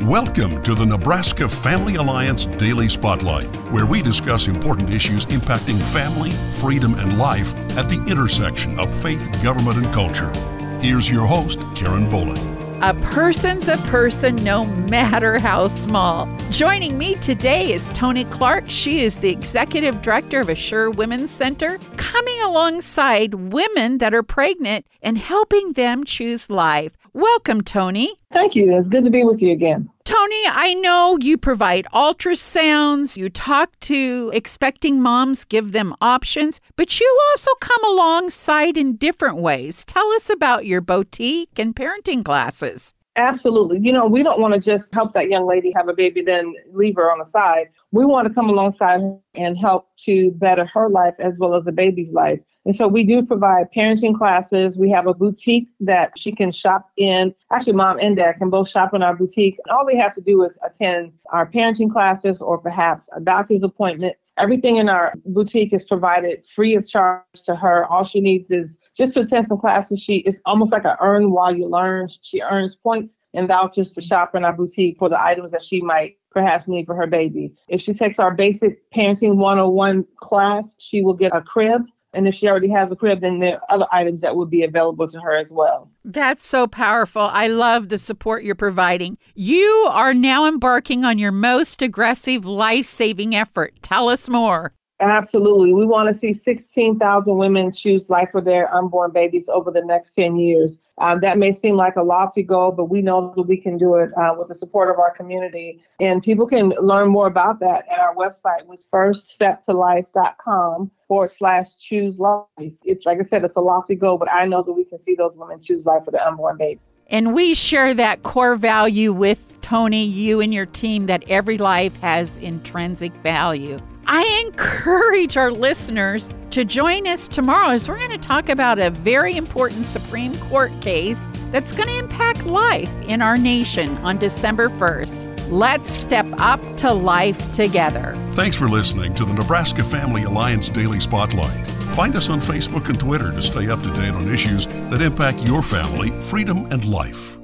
Welcome to the Nebraska Family Alliance Daily Spotlight, where we discuss important issues impacting family, freedom, and life at the intersection of faith, government, and culture. Here's your host, Karen Bowling. A person's a person, no matter how small. Joining me today is Toni Clark. She is the Executive Director of Assure Women's Center, coming alongside women that are pregnant and helping them choose life. Welcome, Toni. Thank you. It's good to be with you again. Toni, I know you provide ultrasounds, you talk to expecting moms, give them options, but you also come alongside in different ways. Tell us about your boutique and parenting classes. Absolutely. You know, we don't want to just help that young lady have a baby, then leave her on the side. We want to come alongside her and help to better her life as well as the baby's life. And so we do provide parenting classes. We have a boutique that she can shop in. Actually, mom and dad can both shop in our boutique. All they have to do is attend our parenting classes or perhaps a doctor's appointment. Everything in our boutique is provided free of charge to her. All she needs is just to attend some classes. It's almost like an earn while you learn. She earns points and vouchers to shop in our boutique for the items that she might perhaps need for her baby. If she takes our basic parenting 101 class, she will get a crib. And if she already has a crib, then there are other items that would be available to her as well. That's so powerful. I love the support you're providing. You are now embarking on your most aggressive life-saving effort. Tell us more. Absolutely. We want to see 16,000 women choose life for their unborn babies over the next 10 years. That may seem like a lofty goal, but we know that we can do it with the support of our community. And people can learn more about that at our website, which is firststeptolife.com/choose life. It's like I said, it's a lofty goal, but I know that we can see those women choose life for their unborn babies. And we share that core value with Toni, you and your team, that every life has intrinsic value. I encourage our listeners to join us tomorrow as we're going to talk about a very important Supreme Court case that's going to impact life in our nation on December 1st. Let's step up to life together. Thanks for listening to the Nebraska Family Alliance Daily Spotlight. Find us on Facebook and Twitter to stay up to date on issues that impact your family, freedom, and life.